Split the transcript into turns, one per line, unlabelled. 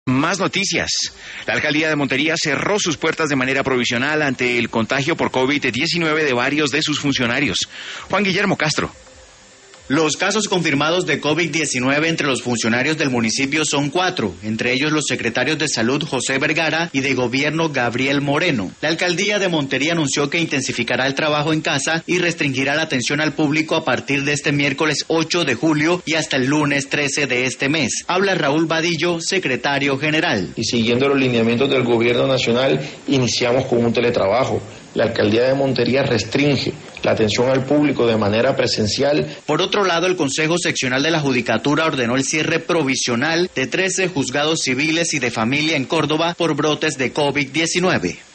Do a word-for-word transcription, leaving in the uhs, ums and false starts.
Más noticias. La alcaldía de Montería cerró sus puertas de manera provisional ante el contagio por COVID diecinueve de varios de sus funcionarios. Juan Guillermo Castro.
Los casos confirmados de COVID diecinueve entre los funcionarios del municipio son cuatro, entre ellos los secretarios de Salud José Vergara y de Gobierno Gabriel Moreno. La alcaldía de Montería anunció que intensificará el trabajo en casa y restringirá la atención al público a partir de este miércoles ocho de julio y hasta el lunes trece de este mes. Habla Raúl Vadillo, secretario general.
Y siguiendo los lineamientos del Gobierno Nacional, iniciamos con un teletrabajo. La alcaldía de Montería restringe la atención al público de manera presencial.
Por otro lado, el Consejo Seccional de la Judicatura ordenó el cierre provisional de trece juzgados civiles y de familia en Córdoba por brotes de COVID diecinueve.